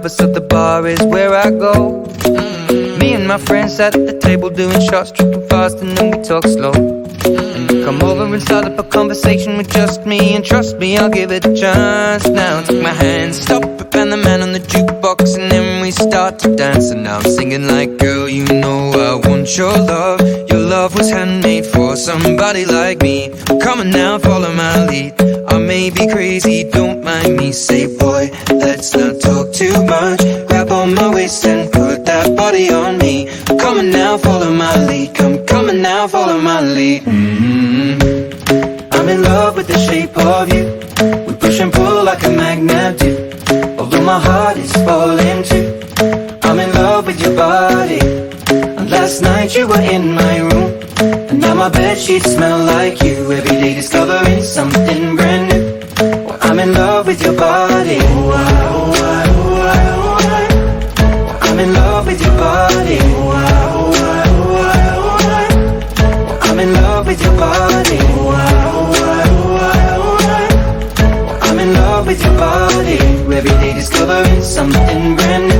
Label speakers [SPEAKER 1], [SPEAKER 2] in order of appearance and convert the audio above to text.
[SPEAKER 1] lover, so the bar is where I go. Me and my friends at the table doing shots, tripping fast, and then we talk slow. Come over and start up a conversation with just me, and trust me, I'll give it a chance. Now take my hand, stop it, and the man on the jukebox, and then we start to dance. And now I'm singing like, girl, you know I want your love. Your love was handmade for somebody like me. Come on now, follow my lead. I may be crazy, don't mind me. Say, boy, let's not talk too much. Grab on my waist and put that body on me. Come on now, follow my lead. Come on now, follow my lead. I'm in love with the shape of you. We push and pull like a magnet do. Although my heart is falling too. I'm in love with your body. And last night you were in my room, and now my bedsheets smell like you. Every day discovering something brand new. Well, I'm in love with your body. I'm in love with your body. I'm in love with your body. I'm in love with your body. Every day discovering something brand new.